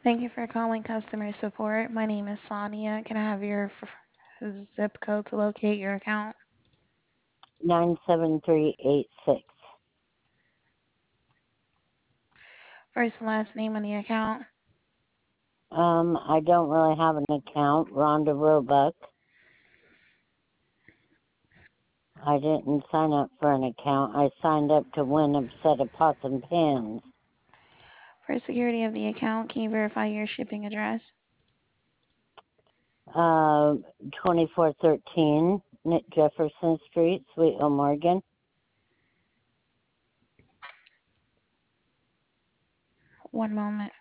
Thank you for calling customer support. My name is Sonia. Can I have your zip code to locate your account? 97386. First and last name on the account. I don't really have an account. Rhonda Roebuck. I didn't sign up for an account. I signed up to win a set of pots and pans. For security of the account, can you verify your shipping address? 2413 Jefferson Street, Sweetville, Morgan. One moment.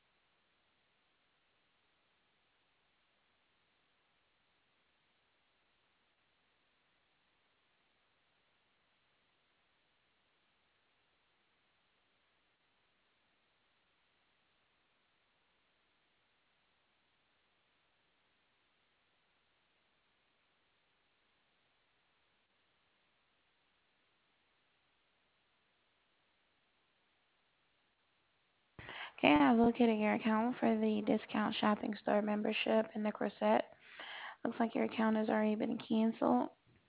Okay, I've located your account for the discount shopping store membership in the Crusette. Looks like your account has already been canceled,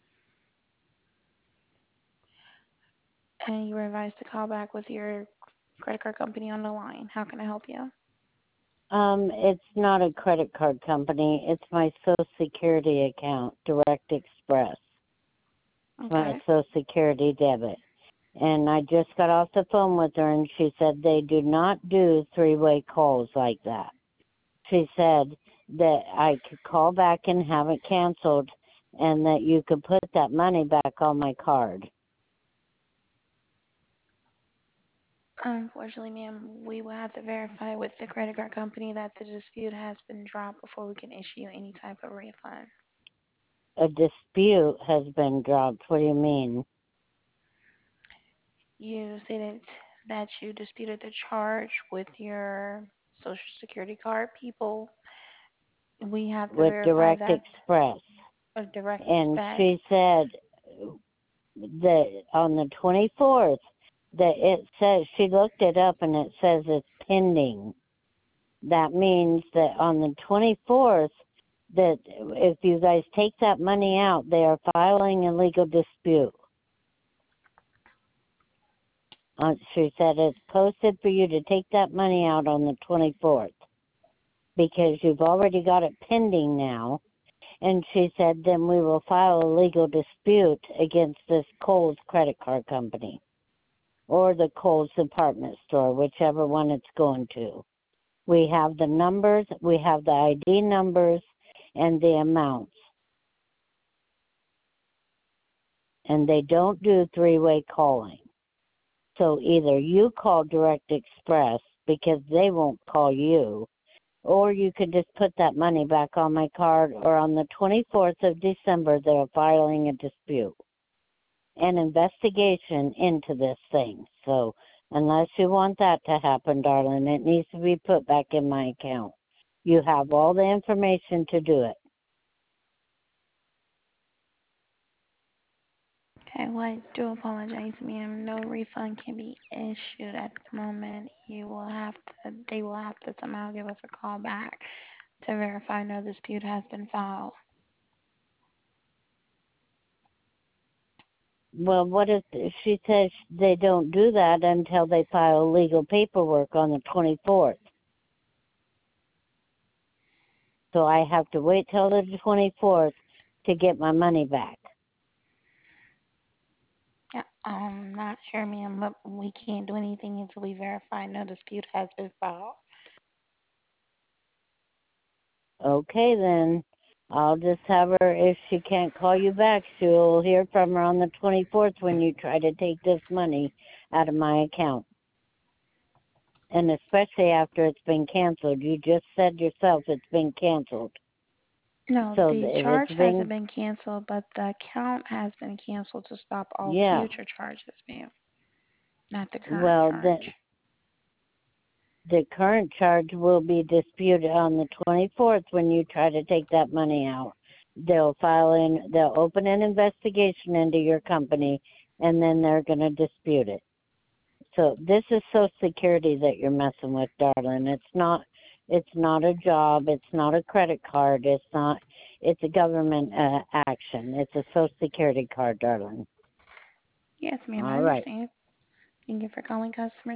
and you were advised to call back with your credit card company on the line. How can I help you? It's not a credit card company. It's my Social Security account, Direct Express. It's my Okay. Social Security debit. And I just got off the phone with her, and she said they do not do three-way calls like that. She said that I could call back and have it canceled, and that you could put that money back on my card. Unfortunately, ma'am, we will have to verify with the credit card company that the dispute has been dropped before we can issue you any type of refund. A dispute has been dropped. What do you mean? You stated that you disputed the charge with your social security card people. We have to With verify Direct that Express. a direct And expense. she said that on the 24th, that it says, she looked it up and it says it's pending. That means that on the 24th, that if you guys take that money out, they are filing a legal dispute. She said it's posted for you to take that money out on the 24th because you've already got it pending now. And she said then we will file a legal dispute against this Kohl's credit card company or the Kohl's department store, whichever one it's going to. We have the numbers, we have the ID numbers, and the amounts. And they don't do three-way calling. So either you call Direct Express because they won't call you, or you could just put that money back on my card, or on the 24th of December, they're filing a dispute, an investigation into this thing. So unless you want that to happen, darling, it needs to be put back in my account. You have all the information to do it. Okay, well, I do apologize, ma'am. No refund can be issued at the moment. They will have to somehow give us a call back to verify no dispute has been filed. Well, what if she says they don't do that until they file legal paperwork on the 24th? So I have to wait till the 24th to get my money back. Yeah, I'm not sure, ma'am, but we can't do anything until we verify no dispute has been filed. Okay, then. I'll just have her, if she can't call you back, she'll hear from her on the 24th when you try to take this money out of my account. And especially after it's been canceled. You just said yourself it's been canceled. No, So the if charge it's hasn't been, been canceled, but the account has been canceled to stop all yeah, future charges, ma'am, not the current well, then charge. the current charge will be disputed on the 24th when you try to take that money out. They'll open an investigation into your company, and then they're going to dispute it. So this is Social Security that you're messing with, darling. It's not It's not a job. It's not a credit card. It's not. It's a government action. It's a Social Security card, darling. Yes, ma'am, I All right. understand. Thank you for calling customer